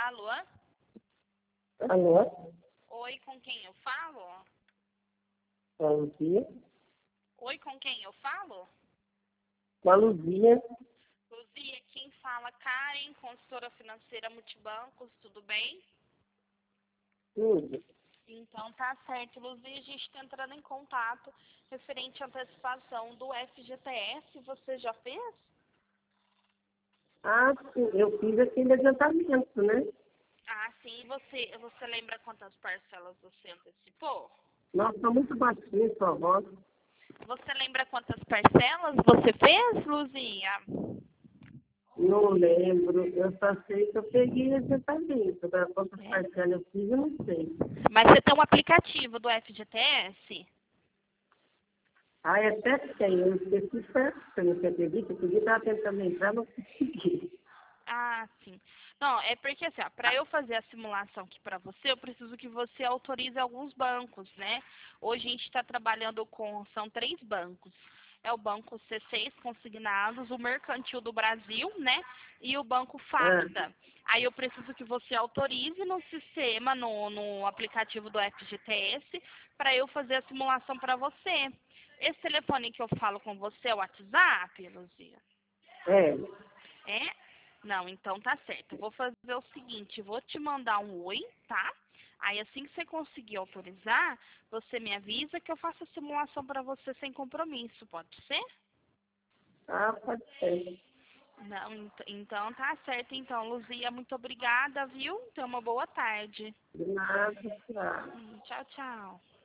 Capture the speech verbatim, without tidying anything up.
Alô? Alô? Oi, com quem eu falo? Bom dia. Oi, com quem eu falo? Com a Luzia. Luzia, quem fala? Karen, consultora financeira Multibancos, tudo bem? Tudo. Então tá certo, Luzia, a gente está entrando em contato referente à antecipação do F G T S, você já fez? Ah, sim, eu fiz aquele adiantamento, né? Ah, sim, você, você lembra quantas parcelas você antecipou? Nossa, tá muito baixinho sua voz. Você lembra quantas parcelas você fez, Luzia? Não lembro. Eu só sei que eu peguei adiantamento. Agora, quantas É. parcelas eu fiz, eu não sei. Mas você tem um aplicativo do F G T S? Ah, é até tem. Eu esqueci certo. Você não acredita? Eu podia estar tentando entrar, não consegui. Ah, sim. Não, é porque assim, para eu fazer a simulação aqui para você, eu preciso que você autorize alguns bancos, né? Hoje a gente está trabalhando com, são três bancos. É o Banco C seis Consignados, o Mercantil do Brasil, né? E o Banco Ah, Facta. Aí eu preciso que você autorize no sistema, no, no aplicativo do F G T S, para eu fazer a simulação para você. Esse telefone que eu falo com você é o WhatsApp, Luzia? é. É? Não, então tá certo. Eu vou fazer o seguinte, vou te mandar um oi, tá? Aí assim que você conseguir autorizar, você me avisa que eu faço a simulação para você sem compromisso, pode ser? Ah, pode ser. Não, ent- então tá certo. Então, Luzia, muito obrigada, viu? Tenha uma boa tarde. De nada, tchau. Hum, Tchau, tchau.